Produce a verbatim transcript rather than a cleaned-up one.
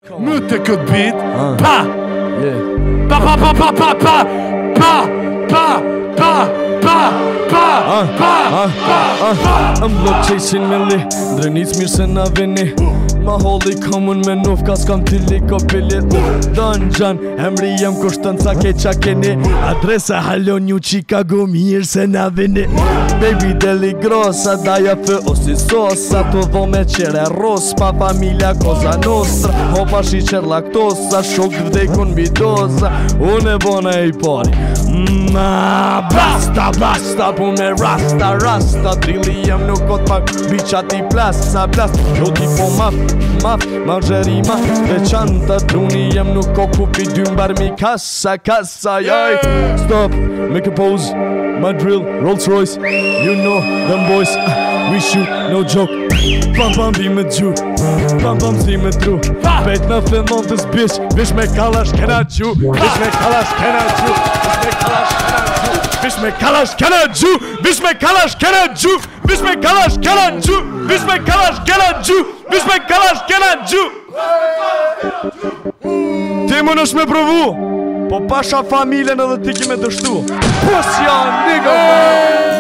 Më të këtë bit, pa Pa pa pa pa pa pa Pa Pa Pa Pa Pa Pa Pa Pa I'm block chasing me li Drenis mirë se na vini Ma holli komun me nuf ka s'kam tili ko pili Don Gjan, emri jem kushtën ca keqa keni Adresa halo New Chicago mirë se na vini Baby deli grossa, daja fë osi sosa Tu dho me qere ros, pa familja koza nostra Hopa shi qer laktosa, shok vdekun bidosa Unë e bona i pari Ma basta, basta, pu me rasta, rasta Drilli jem nuk kot pak, biqa ti plasa, plasa Jo ti po maf, maf, margerima Veçanta, druni jem nuk ko kupi dymbar mi kassa, kassa, jaj Stop, make a pose My drill, Rolls Royce You know them boys uh, We shoot, no joke Pam pam vi me gju Pam pam si me tru Pejt në fillon të zbish Vish me kalash kena gju Vish me kalash kena gju Vish me kalash kena gju Vish me kalash kena gju Vish me kalash kena gju Vish me kalash kena gju Vish me kalash kena gju Ti më nësh me provu Po pasha familjen edhe ti ki me dështu Pusja, nigga